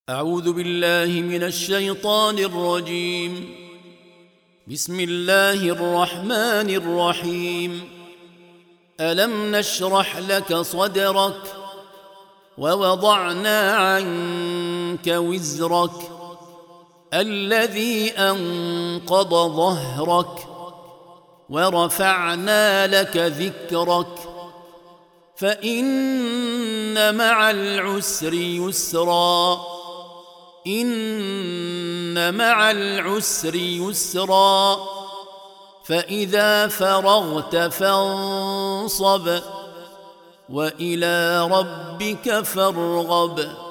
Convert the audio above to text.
أعوذ بالله من الشيطان الرجيم. بسم الله الرحمن الرحيم. ألم نشرح لك صدرك ووضعنا عنك وزرك الذي أنقض ظهرك ورفعنا لك ذكرك فإن مع العسر يسرا إن مع العسر يسرا فإذا فرغت فانصب وإلى ربك فارغب.